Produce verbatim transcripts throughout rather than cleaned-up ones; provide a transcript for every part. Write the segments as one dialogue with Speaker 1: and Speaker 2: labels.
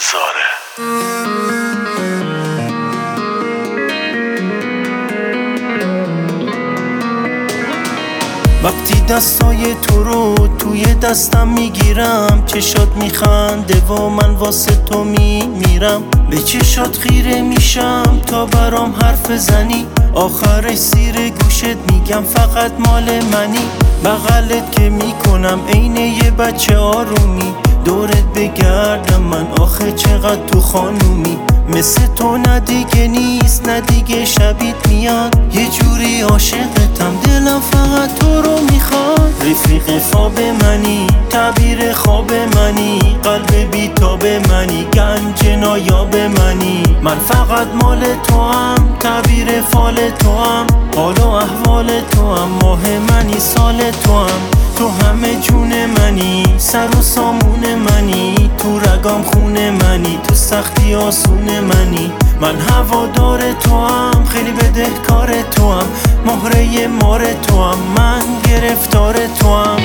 Speaker 1: زاره.
Speaker 2: وقتی دستای تو رو توی دستم میگیرم، چشات میخنده و من واسه تو میمیرم. به چشات خیره میشم تا برام حرف زنی، آخرش زیر گوشت میگم فقط مال منی. بغلت که میکنم عین یه بچه آرومی، دورت بگردم من آخه چقدر تو خانومی. مثل تو ندیگه نیست، ندیگه شبیت میاد، یه جوری عاشقتم دلم فقط تو رو میخواد. رفیق خواب منی، تعبیر خواب منی، قلب بیتاب منی، گنج نایاب منی. من فقط مال تو هم، تعبیر فال تو هم، حال و احوال تو هم، ماه منی سال تو هم. تو همه جون منی، سر و سامون منی، تو رگام خون منی، تو سختی آسون منی. من هوادار تو هم، خیلی بدهکار تو هم، مهره مار تو هم، من گرفتار تو هم.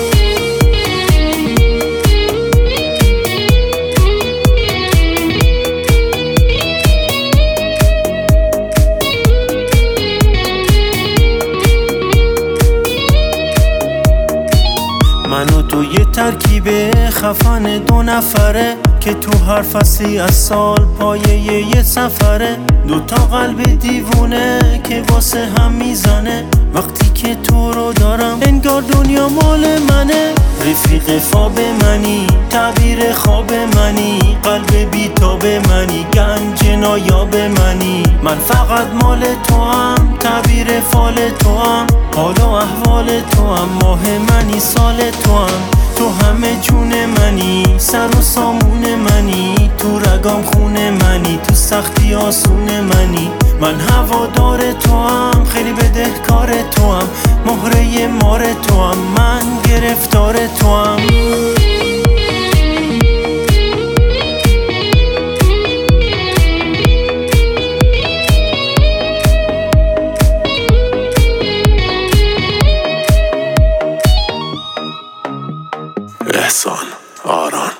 Speaker 2: من و تو یه ترکیب خفن دو نفره، که تو هر فصلی از سال پایه یه سفره. دوتا قلب دیوونه که واسه هم میزنه، وقتی که تو رو دارم انگار دنیا مال منه. رفیق خواب منی، تعبیر خواب منی، قلب بیتاب منی، گنج نایاب منی. من فقط مال تو هم، تعبیر فال تو هم، حال و احوال تو هم، ماه منی سال تو هم. تو همه جون منی، سر و سامون منی، تو رگام خون منی، تو سختی آسون منی. من هوادار تو هم، خیلی بدهکار تو هم، مهره مار تو هم، من گرفتار تو هم.
Speaker 1: احسان آران.